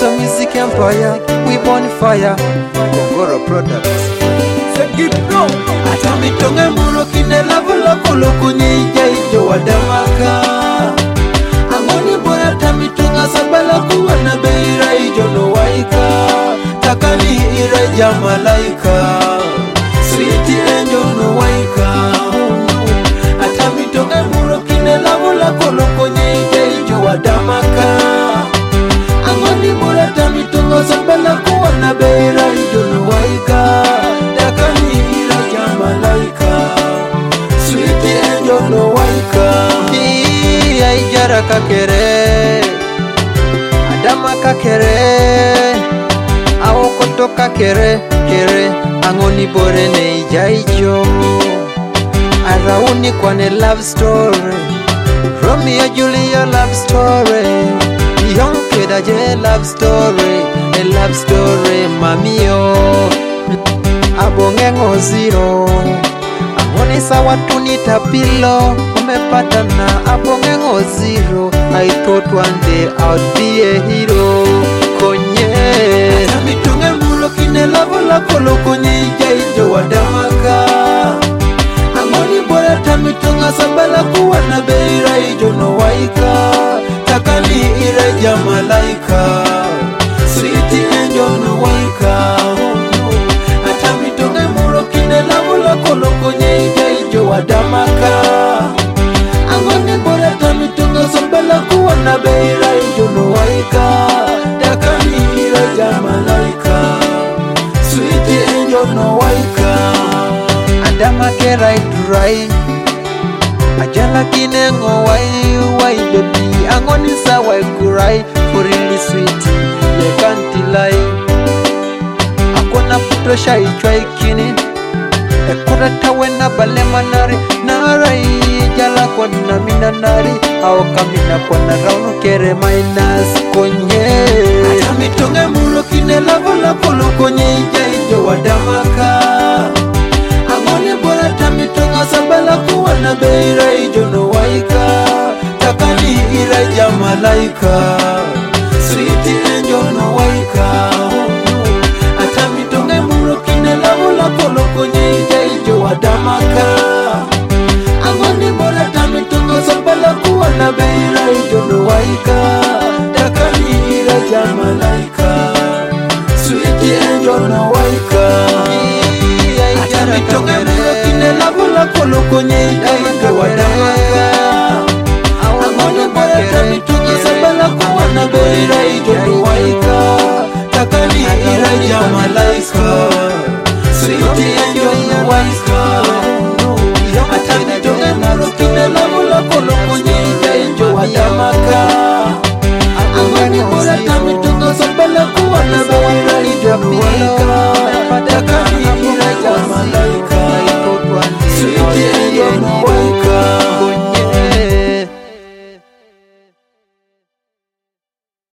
Ghetto Music Empire, we burn fire. Kongoro Products. Ata mitonge muro kine lavula kolo kunyija ijo wadamaka. Angoni bora tamitonga sabala kuwa na beira ijo no waika. Takani ira jamalaika. Sweet angel no waika. Ata mitonge muro kine lavula kolo kunyija ijo wadamaka. Angoni bora tamitonga sabala kuwa na beira ijo no waika. Takani ira jamalaika. Sweet angel no waika. Aijara kakere, Adama kakere, Awokoto kakere, kere, Angoni bore ne ijaijo. Arauni kwane love story, Romeo Julia love story, Yonke daje love story, a love story mamio, Abonge ngoziro. Angoni sawa tunita pilo, umepatana Abonge ngoziro. I thought one day I'd be a hero. Konye ata mitonge muro kine lavula kolo konye ijaijo wadamaka. Angoni bora tamitonga sabala kuwa na beira ijo no waika. Takani ira jamalaika. Sweet angel no waika. Ata mitonge muro kine lavula kolo konye ijaijo wadamaka. Angoni bora tamitonga sabala kuwa na beira ijo no waika. Takani ira jamalaika. Sweet angel no waika. Adama ke right. Ajala kinengo wai baby. Angoni sawa kurai for really sweet. Ye can't lie. Akona putosha ichwa ikini. Ekura tawe na balemanari. Narai jala kona minanari. Ao kamina kona raunu kere minus konye. Ata mitonge muro kine lavula kolo konye ijaijo wadamaka. Angoni bora tamitonga sabala kuwa na beira ijo no waika. Takani ira jamalaika. Sweet angel no waika. Ata mitonge muro kine lavula kolo konye ijaijo wadamaka. Angoni bora tamitonga sabala kuwa na beira ijo no waika. Takani ira jamalaika. Sweet angel no waika. Ata mitonge muro kine lavula kolo konye ijaijo wadamaka. Angoni bora tamitonga sabala kuwa na beira ijo no waika. Takani ira jamalaika. Sweet angel no waika. Ata mitonge muro kine lavula kolo konye ijaijo wadamaka. Angoni bora tamitonga sabala kuwa na beira ijo no waika.